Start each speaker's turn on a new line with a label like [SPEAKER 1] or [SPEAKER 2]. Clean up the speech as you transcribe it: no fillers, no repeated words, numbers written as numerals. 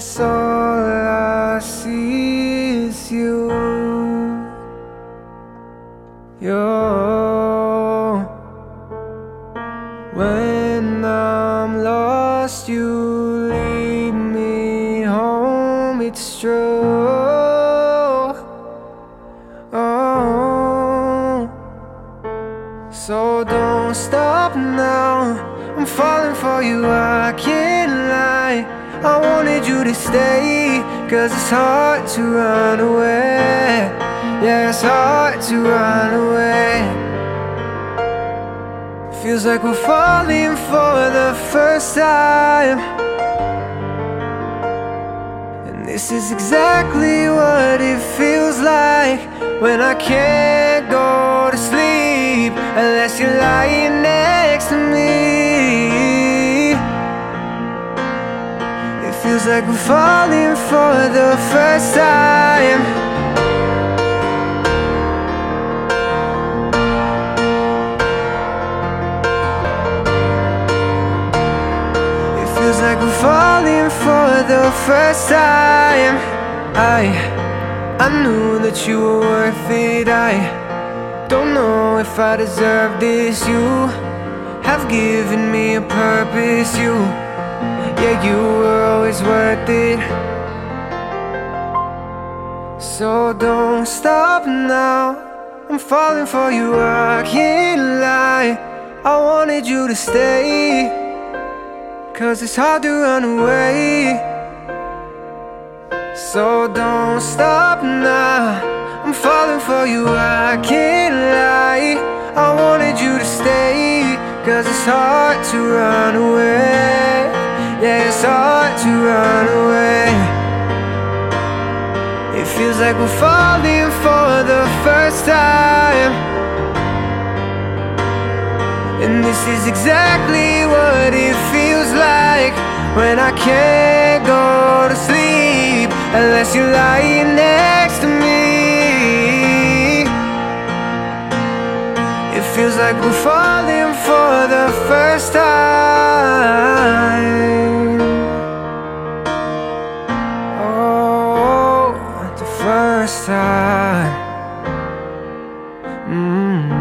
[SPEAKER 1] guess all I see is you. When I'm lost, you lead me home, it's true. Oh, so don't stop now, I'm falling for you, I can't lie. I wanted you to stay, 'cause it's hard to run away. Yeah, it's hard to run away. Feels like we're falling for the first time, and this is exactly what it feels like when I can't go to sleep unless you're lying next to me. It feels like we're falling for the first time. Feels like we're falling for the first time. I knew that you were worth it. I don't know if I deserve this. You have given me a purpose. Yeah, you were always worth it. So don't stop now, I'm falling for you, I can't lie. I wanted you to stay, 'cause it's hard to run away. So don't stop now, I'm falling for you, I can't lie. I wanted you to stay, 'cause it's hard to run away. Yeah, it's hard to run away. It feels like we're falling for the first time, and this is exactly what it feels like when I can't go to sleep unless you're lying next to me. It feels like we're falling for the first time. Oh, the first time.